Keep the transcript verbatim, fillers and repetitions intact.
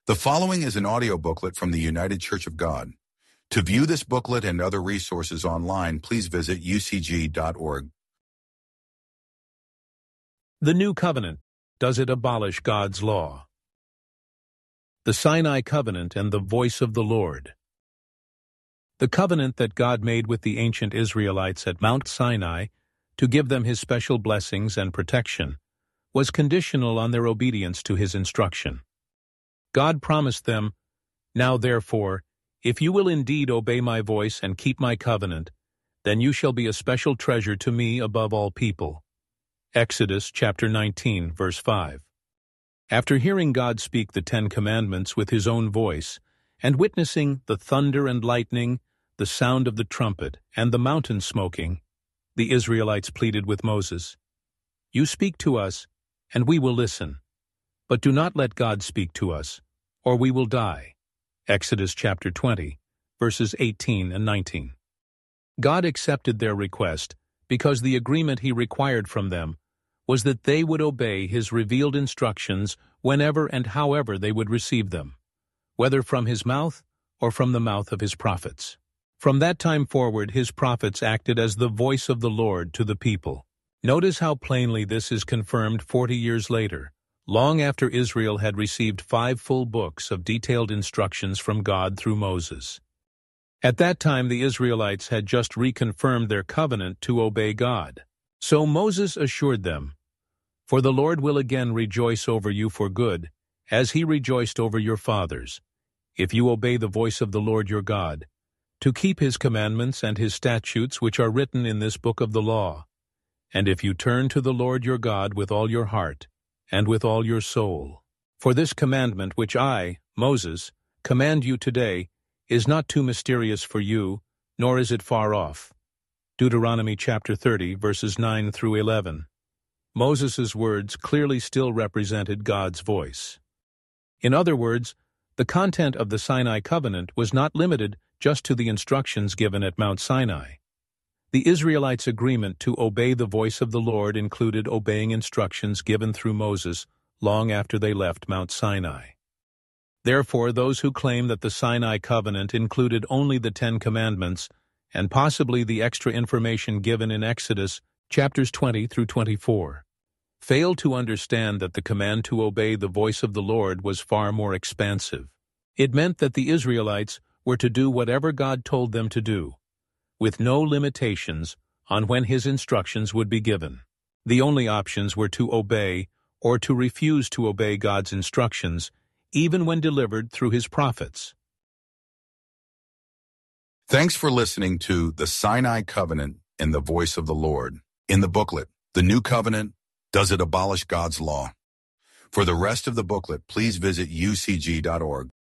The following is an audio booklet from the United Church of God. To view this booklet and other resources online, please visit u c g dot org. The New Covenant. Does it abolish God's law? The Sinai Covenant and the Voice of the Lord. The covenant that God made with the ancient Israelites at Mount Sinai to give them His special blessings and protection was conditional on their obedience to His instruction. God promised them, "Now therefore, if you will indeed obey my voice and keep my covenant, then you shall be a special treasure to me above all people." Exodus chapter nineteen, verse five. After hearing God speak the Ten Commandments with His own voice, and witnessing the thunder and lightning, the sound of the trumpet, and the mountain smoking, the Israelites pleaded with Moses, "You speak to us, and we will listen. But do not let God speak to us, or we will die." Exodus chapter twenty, verses eighteen and nineteen. God accepted their request because the agreement He required from them was that they would obey His revealed instructions whenever and however they would receive them, whether from His mouth or from the mouth of His prophets. From that time forward, His prophets acted as the voice of the Lord to the people. Notice how plainly this is confirmed forty years later, long after Israel had received five full books of detailed instructions from God through Moses. At that time, the Israelites had just reconfirmed their covenant to obey God. So Moses assured them, "For the Lord will again rejoice over you for good, as He rejoiced over your fathers, if you obey the voice of the Lord your God, to keep His commandments and His statutes which are written in this book of the law, and if you turn to the Lord your God with all your heart and with all your soul. For this commandment which I, Moses, command you today is not too mysterious for you, nor is it far off." Deuteronomy chapter thirty, verses nine through eleven. Moses' words clearly still represented God's voice. In other words, the content of the Sinai covenant was not limited just to the instructions given at Mount Sinai. The Israelites' agreement to obey the voice of the Lord included obeying instructions given through Moses long after they left Mount Sinai. Therefore, those who claim that the Sinai covenant included only the Ten Commandments and possibly the extra information given in Exodus chapters twenty through twenty-four fail to understand that the command to obey the voice of the Lord was far more expansive. It meant that the Israelites were to do whatever God told them to do, with no limitations on when His instructions would be given. The only options were to obey or to refuse to obey God's instructions, even when delivered through His prophets. Thanks for listening to The Sinai Covenant and the Voice of the Lord. In the booklet, The New Covenant, Does It Abolish God's Law? For the rest of the booklet, please visit u c g dot org.